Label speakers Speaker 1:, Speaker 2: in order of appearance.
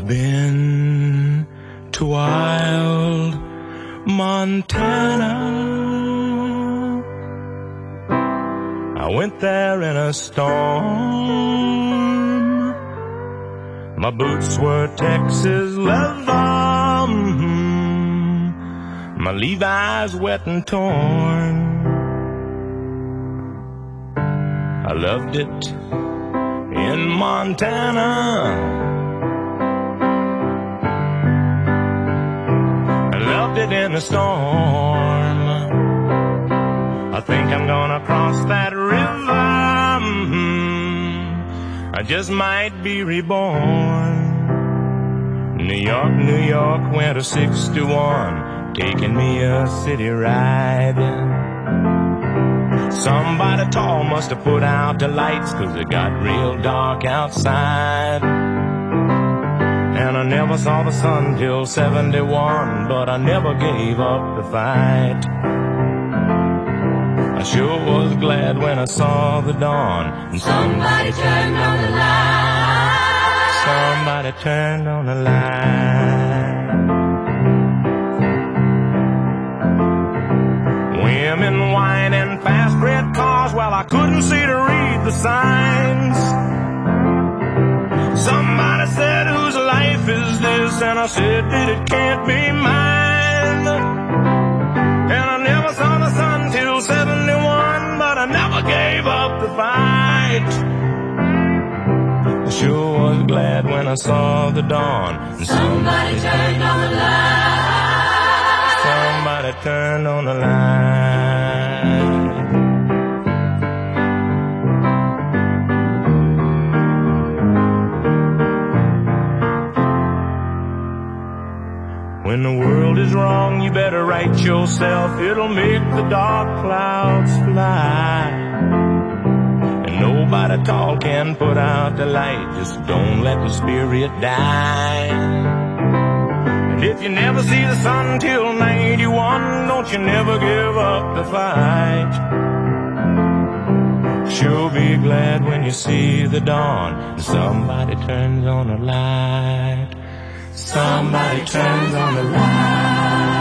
Speaker 1: I've been to wild Montana. I went there in a storm. My boots were Texas leather, my Levi's wet and torn. I loved it in Montana. I loved it in the storm. I think I'm gonna cross that river. I just might be reborn. New York, New York, winter 61, taking me a city ride. Somebody tall must have put out the lights, 'cause it got real dark outside. And I never saw the sun till 71, but I never gave up the fight. I sure was glad when I saw the dawn.
Speaker 2: Somebody turned on the light.
Speaker 1: Somebody turned on the light. Women, wine, and fast red cars. Well, I couldn't see to read the signs. Somebody said, whose life is this? And I said that it can't be mine. And I never saw the sun till 71, but I never gave up the fight. I sure was glad when I saw the dawn.
Speaker 2: Somebody turned on the light.
Speaker 1: Somebody turned on the light. When the world is wrong, you better right yourself. It'll make the dark clouds fly. And nobody tall can put out the light. Just don't let the spirit die. And if you never see the sun till 91, don't you never give up the fight. Sure be glad when you see the dawn and somebody turns on the light. Somebody turns on the light.